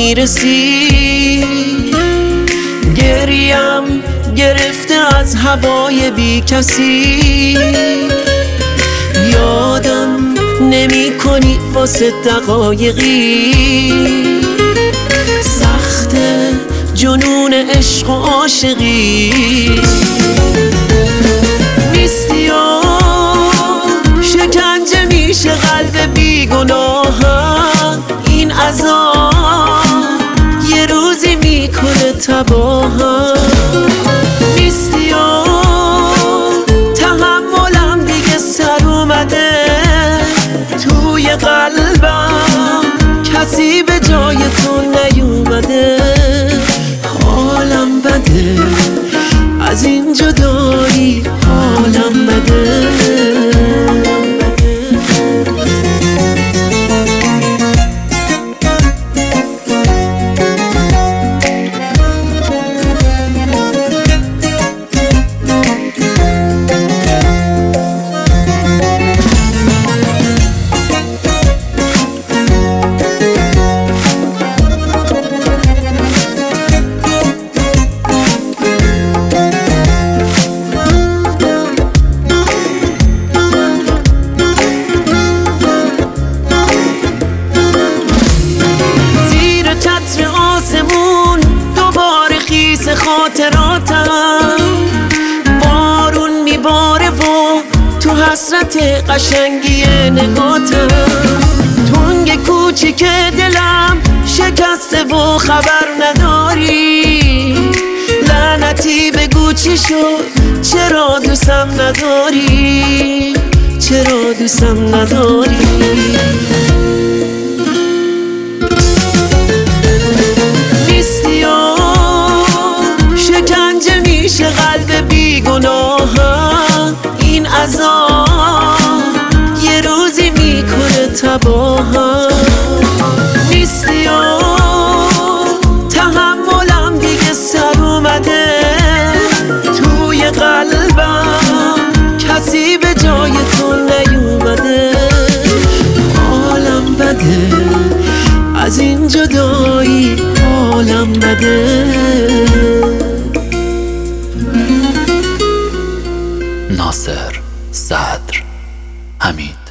میرسی. گریم گرفته از هوای بی کسی، یادم نمی کنی واسه دقایقی. سخت جنون عشق و عاشقی نیستی و شکنجه میشه قلب بیگناهم. این عذاب یه روزی میکنه تباهم. نیستی و تحملم دیگه سر اومده. توی قلبم کسی به جای تو نیومده. حالم بده از این جدایی، حالم بده. خاطراتم بارون میباره و تو حسرت قشنگی نگاتم. تنگ کوچیک دلم شکسته و خبر نداری. لعنتی بگو چی شد، چرا دوستم نداری، چرا دوستم نداری. میشه قلب بیگناهم. این عذاب یه روزی میکنه تباهم. نیستی و تحملم دیگه سر اومده. توی قلبم کسی به جای تو نیومده. حالم بده از این جدایی، حالم بده. ناصر صدر حمید